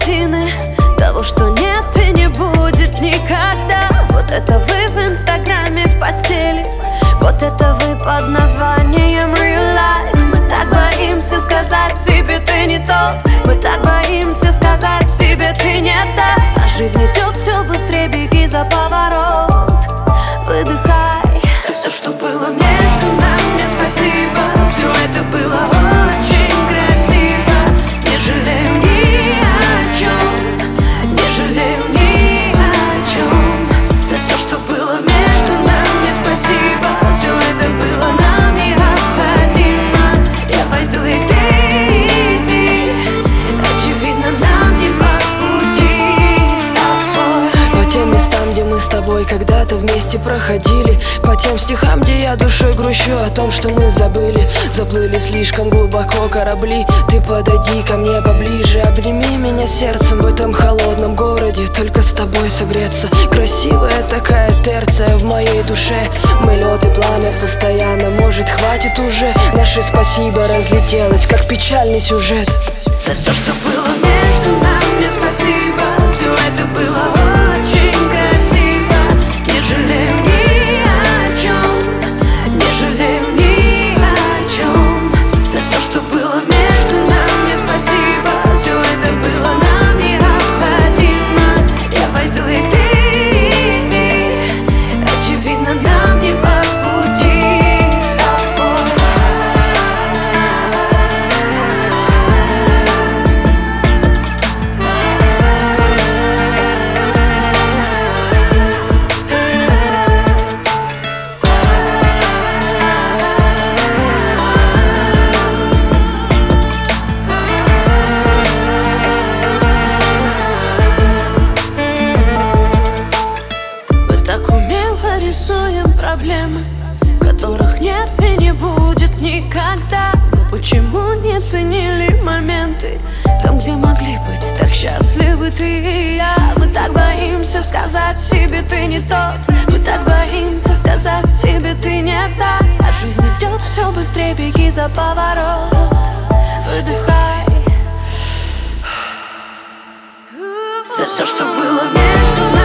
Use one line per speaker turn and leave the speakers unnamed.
картины того, что нет и не будет никогда. Вот это вы в инстаграме в постели, вот это вы под названием real life. Мы так боимся сказать себе ты не тот, мы так боимся сказать себе ты не та. А жизнь идет все быстрее, беги за поворот, выдыхай. За все, что было между нами, спасибо. Все это было очень красиво. Не жалею ни о чем, не жалею ни о чем. За все, что было между нами, спасибо. Все это было нам необходимо. Я пойду и ты иди, очевидно нам не по пути с тобой.
По тем местам, где мы с тобой когда-то вместе проходили, по тем стихам, где я душой грущу о том, что мы забыли. Заплыли слишком глубоко корабли. Ты подойди ко мне поближе, обними меня сердцем в этом холодном городе. Только с тобой согреться. Красивая такая терция в моей душе. Мы лед и пламя постоянно. Может, хватит уже? Наше спасибо разлетелось, как печальный сюжет.
За все, что было между нами, спасибо. Все это было очень красиво. Не жалею ни о чем, не жалею ни о чем. За все, что было между нами, спасибо. Все это было нам необходимо. Я пойду и ты иди, очевидно нам не по пути с тобой. Рисуем проблемы, которых нет и не будет никогда. Но почему не ценили моменты там, где могли быть так счастливы ты и я? Мы так боимся сказать себе ты не тот, мы так боимся сказать себе ты не та. А жизнь идет все быстрее, беги за поворот, выдыхай. За все, что было между нами.